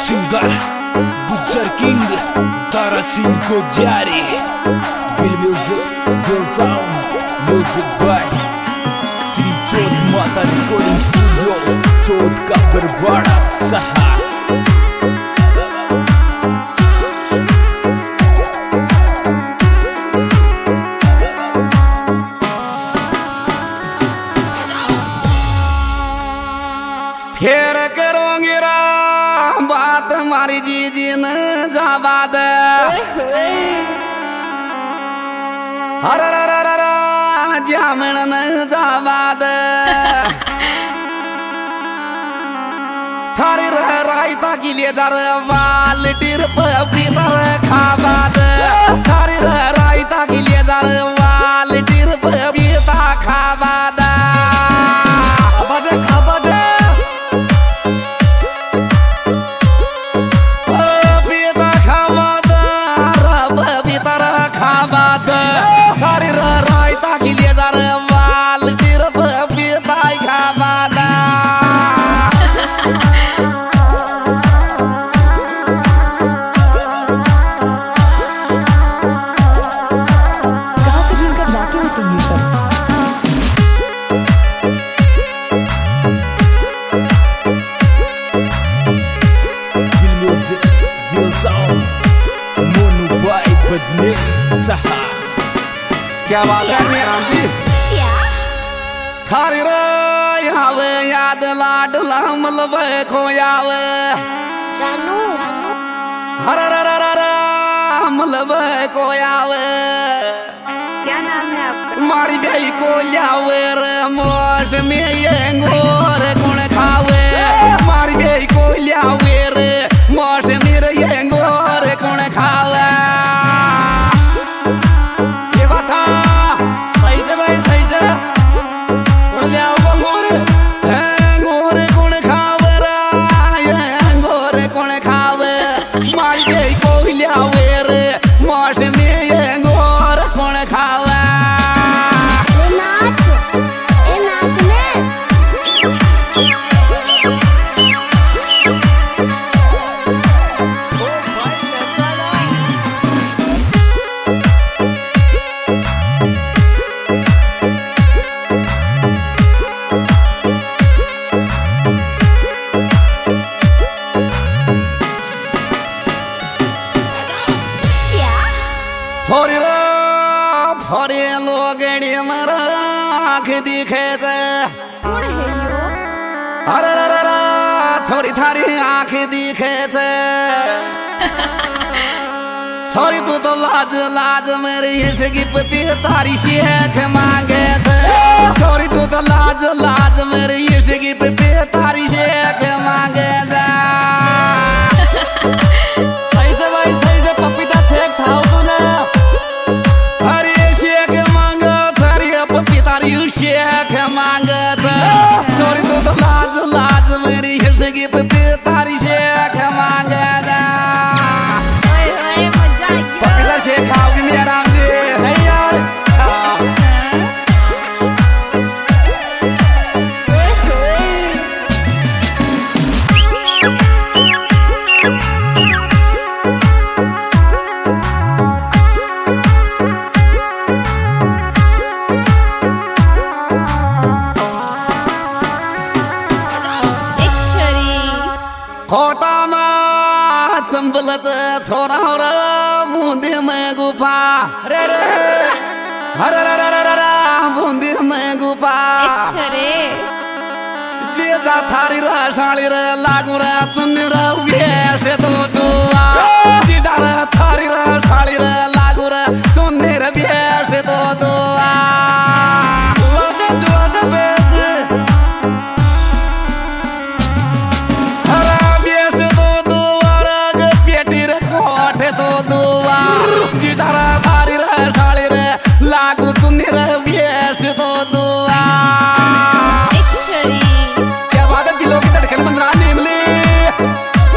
Singer गुजर king तारा सिंह को जारी फिल म्यूजिक फिल sound music by Shri Chauth Mata recording studio चौथ का बरवाड़ा सहा। फिर करोगे बात हमारी जीजी न जाबाद हर जामन न जाबाद थारी रायता के लिए जर वाल टिर पीतर खाबाद थारी रायता के लिए जर वाल टिर पीता खाबाद क्या बात है मेरा जी थारी रे याद लाडला मलब खोयावे जानू हर मलब खोयावे क्या नाम है आपका? मारी गई को यावे रे मोश में ये गोर कौन खावे मारी गई को यावे रे मोश में ये गोर कौन खावे फरे लोगड़ी मर आँख दिखे अरे छोरी थारी आँख दिखे छोरी तू तो लाज लाज मेरी इसकी पति तारी शेख मांगे छोरी तू तो लाज लाज मेरी इसकी पति तारी शेख मांगे सही से भाई सही से पपीता शेख था तूने शेख मांगत छोरी तू तो लाज लाज मेरी हिस्से पे तारी शेख मांगत पपीता शेख खाओगी मेरा राम जी नहीं यार खोटा संभलच छोरा बूंदी में गुफा रे रे हर बूंदी में गुफा जे जा थारी साड़ी रे लागू रे चुन्नी रे वेश तो दुआ जे जा थारी साड़ी रे लागू रे चुन्नी रे वेश तो दुआ लागू तुन्नी रे वेश तो दुआ क्या बात है दिलों की धड़कन 15 निमली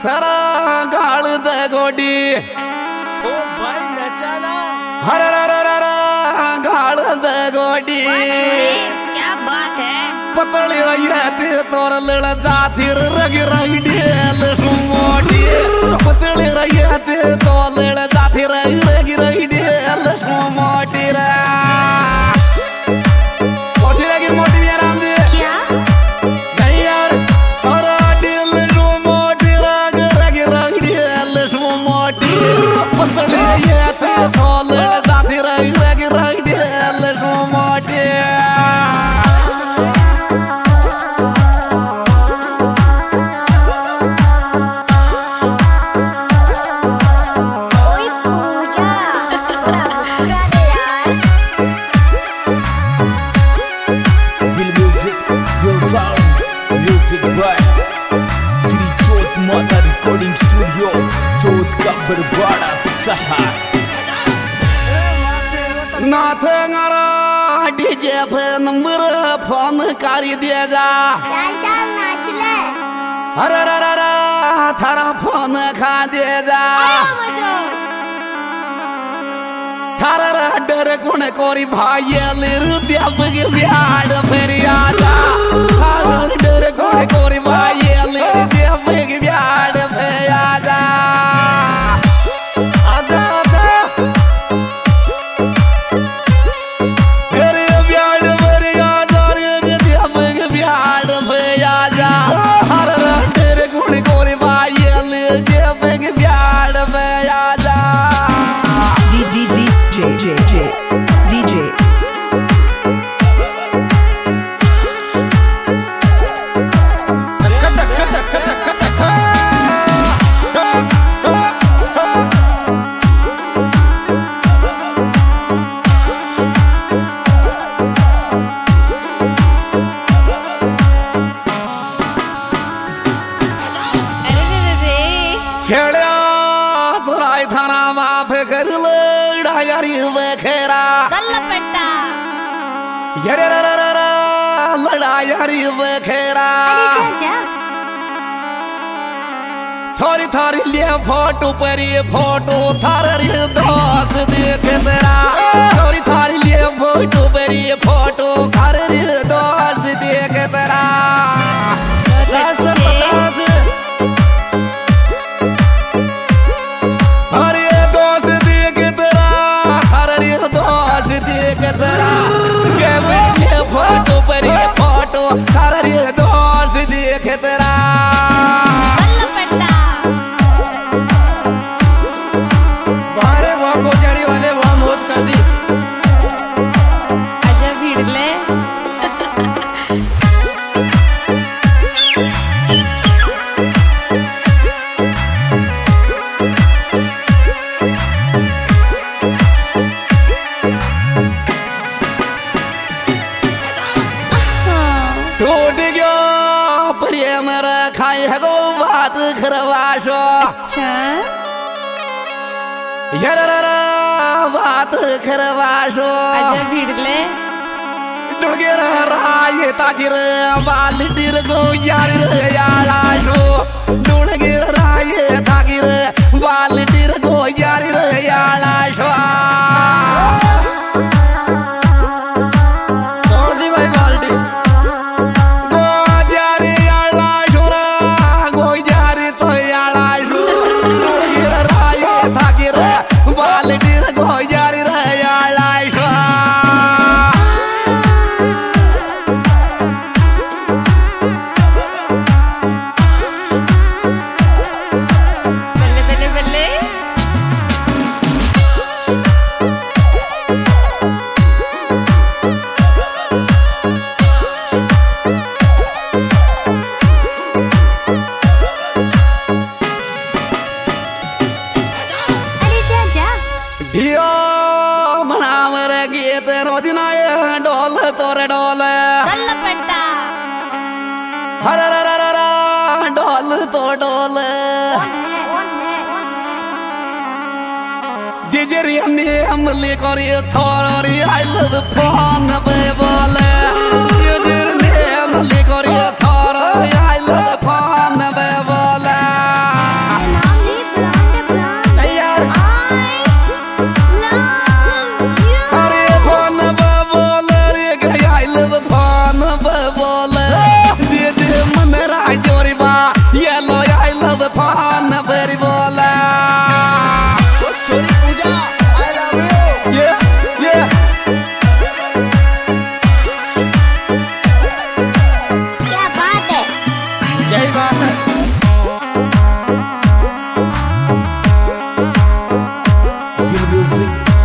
सरा गाल दे गोडी ओ भाई नचाना हर गाल दे गोडी क्या बात है। पतली ते तोर लड़ जाती रग रंगी मोटी पतली ते तो लड़ जाती रग रंगी मोटी रे मोटी रगी मोटी भी आराम दे क्या नहीं यार और दिल मोटी रग रग रंगी मोटी पतली ते तो लड़ जाती रग रंगी मोटी म्यूजिक बाय श्री चोट माता रिकॉर्डिंग स्टूडियो चोट का बरवाड़ा सहा नाथ डीजे पे नंबर फोन कर दिया जा चल चल नाच ले। अरे थारा फोन खा दे जा थारा डर कौन कोरी भाई लिरु देव के बिहार फिर आजा थारा डर कौन कोरी भाई लिरु देव के बिहार फिर आजा आजा आजा तेरे बिहार फिर आजा रे देव के बिहार फिर आजा थारा डर कौन कोरी भाई लिरु देव के बिहार फिर आजा DJ छेड़ा तुराई थाना माफ कर लड़ाई बखेरा गल्लपेट्टा यरे लड़ाई बखेरा चाचा छोरी थारी लिए फोटो पर ये फोटो थारी दोस्त देख तेरा छोरी थारी लिए फोटो पर ये फोटो थारी दोस्त देख तेरा फोटो पर ये फोटो थारी दोस्त देख तेरा गल्लपेट्टा बारे वहाँ गोजारी वाले वहाँ मौत कर दी आजा भीड़ ले। टूट गया प्रेम रखाई है गो बात खरवाशो अच्छा यार बात खरवाशो आजा भीड़ ले। टूट गया राय ताजिर बाल तिर गो यार यालाशो टूट गया राय ताजिर बाल तिर गो यार यालाशो तोड़ दी भाई बाल्टी बल्ले बल्ले बल्ले अरे चाचा ढियो मनावर गीत रोजनाय डोल तोरे डोल गल्लपेट्टा हर डोल तो डोल जिजरी अमली करी छोरी आई लव फोन पे बोले जिजरी अमली करी छोरी आई लव फोन पे बोले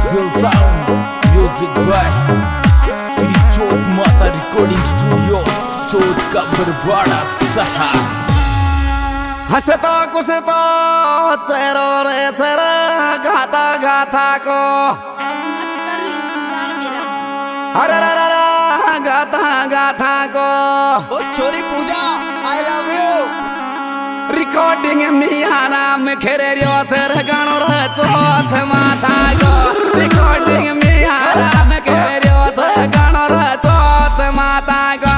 Will Sound Music by Shri चोट माता रिकॉर्डिंग स्टूडियो चोट का बरवाड़ा सहा हंसता कुसता चेहरो रे चेहरा गाता गाता को अरे गाता गाता को ओ छोरी Pooja I love you recording मियाना में खेरे रियो तेर गानो रे चौथ माथा को रिकॉर्डिंग मियाना में खेरे रियो तेर गानो रे चौथ माथा को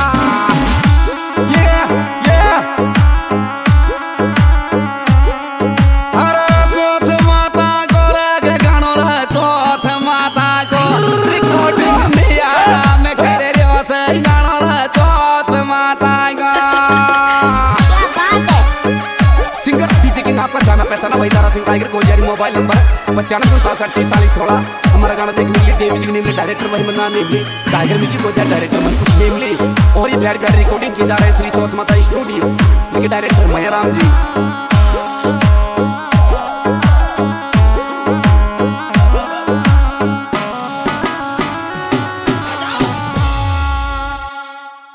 आपका जाना पैसा ना वही तारा सिंह टाइगर को जारी मोबाइल नंबर 95 हमारा गाना देख मिली डेविड नेमली डायरेक्टर महिमंदा नेमली टाइगर म्यूजिक को जारी डायरेक्टर मनकुश नेमली और ये प्यारी प्यारी रिकॉर्डिंग की जा रही है श्री चौथ माता स्टूडियो लेकिन डायरेक्टर मयाराम जी।